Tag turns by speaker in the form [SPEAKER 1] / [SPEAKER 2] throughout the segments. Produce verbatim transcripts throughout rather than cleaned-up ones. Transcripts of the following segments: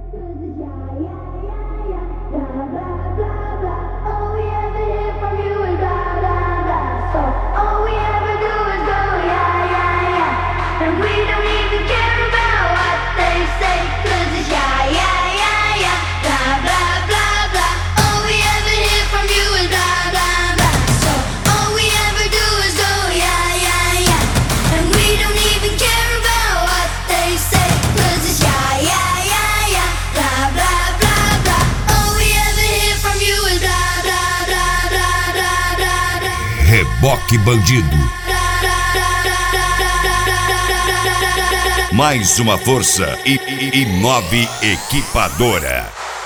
[SPEAKER 1] Reboque Bandido. Mais uma força e, e, e nove equipadora.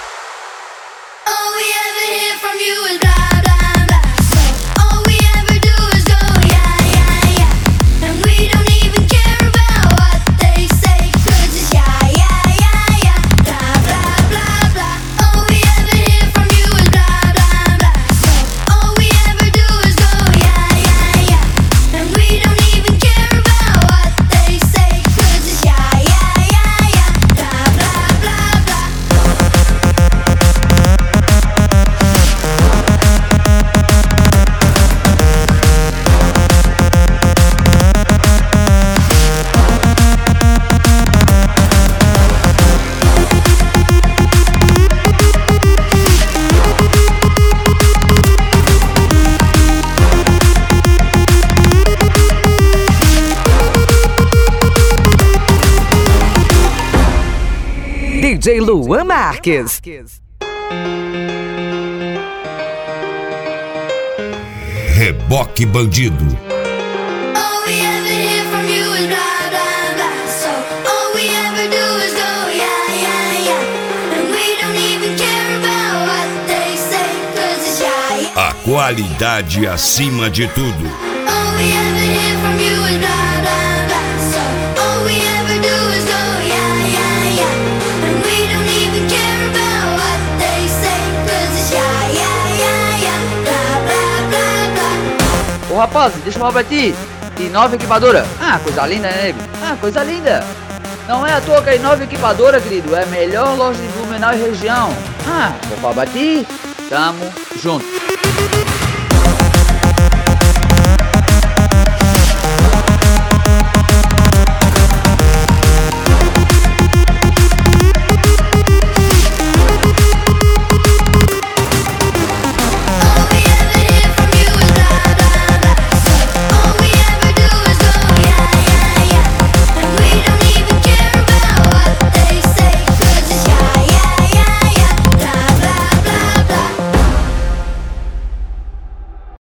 [SPEAKER 2] D J Luan Marques.
[SPEAKER 1] Reboque Bandido. A qualidade acima de tudo.
[SPEAKER 3] Ô rapaz, deixa eu falar pra ti. Inova Equipadora. Ah, coisa linda, né, nego? Ah, coisa linda. Não é à toa que a Inova Equipadora, querido, é a melhor loja de Blumenau e região. Ah, vou falar pra ti. Tamo junto.